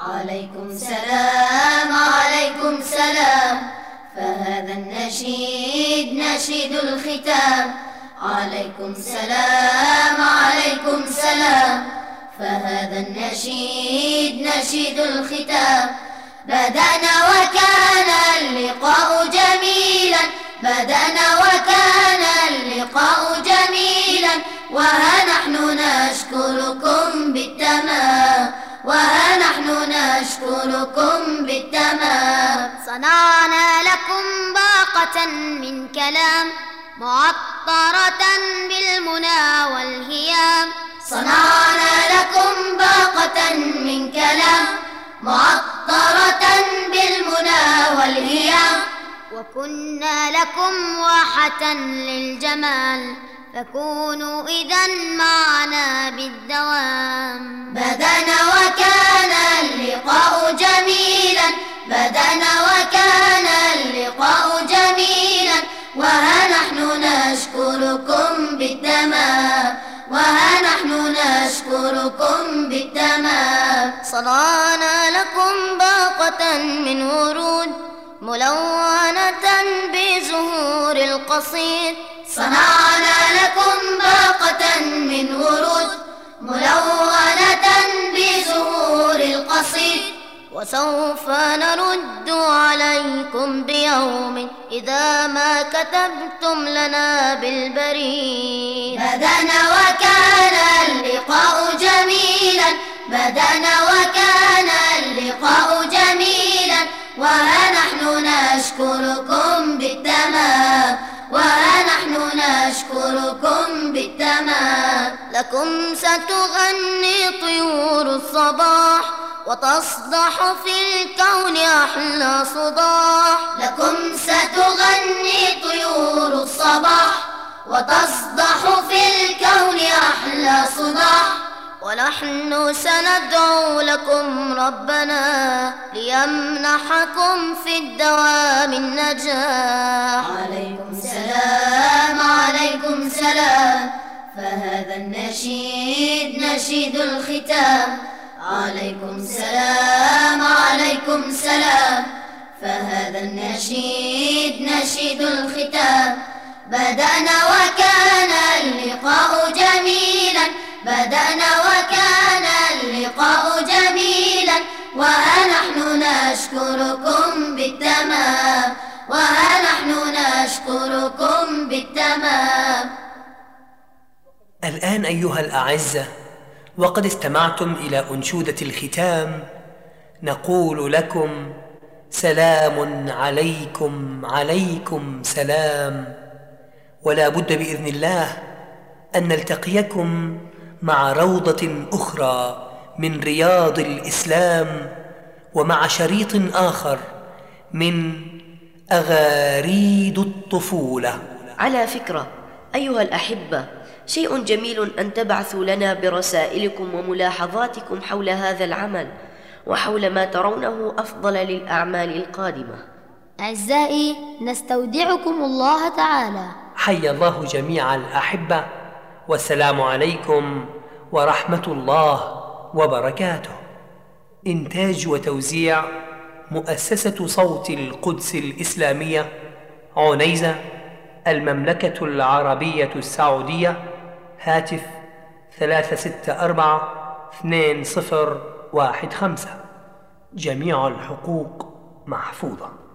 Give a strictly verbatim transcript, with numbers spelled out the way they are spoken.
عليكم سلام عليكم سلام، فهذا النشيد نشيد الختام. عليكم سلام عليكم سلام، فهذا النشيد نشيد الختام. بدأنا وكان اللقاء جميلا، بدأنا وكان اللقاء جميلا، وها نحن نشكركم بالتمام، وها نحن نشكركم بالتمام. صنعنا لكم باقة من كلام معطرة بالمنى والهيام، صنعنا لكم باقة من كلام معطرة بالمنى والهيام. وكنا لكم واحة للجمال، فكونوا إذن معنا بالدوام. بدأنا وكان اللقاء جميلا، بدأنا وكان اللقاء جميلا، وها نحن نشكركم بالتمام، وها نحن نشكركم بالتمام. صنعنا لكم باقة من ورود ملونة بزهور القصيد، صنعنا لكم باقة من ورود ملونة بزهور القصيد، وسوف نرد عليكم بيوم إذا ما كتبتم لنا بالبريد. بدأنا وكان اللقاء جميلا، بدأنا وكان اللقاء جميلا، وها نحن نشكركم بالتمام، وها نحن نشكركم بالتمام. لكم ستغني طيور الصباح وتصدح في الكون أحلى صداح، لكم ستغني طيور الصباح وتصدح في الكون أحلى صداح. ونحن سندعو لكم ربنا ليمنحكم في الدوام النجاح. عليكم سلام عليكم سلام، فهذا النشيد نشيد الختام. عليكم سلام عليكم سلام، فهذا النشيد نشيد الختام. بدأنا وكان اللقاء جميلا، بدأنا وكان اللقاء جميلا، وها نحن نشكركم بالتمام، وها نحن نشكركم بالتمام. الآن أيها الأعزة، وقد استمعتم إلى أنشودة الختام، نقول لكم سلام عليكم عليكم سلام. ولا بد بإذن الله أن نلتقيكم مع روضة أخرى من رياض الإسلام، ومع شريط آخر من أغاريد الطفولة. على فكرة أيها الأحبة، شيء جميل أن تبعثوا لنا برسائلكم وملاحظاتكم حول هذا العمل وحول ما ترونه أفضل للأعمال القادمة. أعزائي، نستودعكم الله تعالى. حيا الله جميع الأحبة، والسلام عليكم ورحمة الله وبركاته. إنتاج وتوزيع مؤسسة صوت القدس الإسلامية، عنيزة، المملكة العربية السعودية. هاتف ثلاثة ستة أربعة اثنين صفر واحد خمسة. جميع الحقوق محفوظة.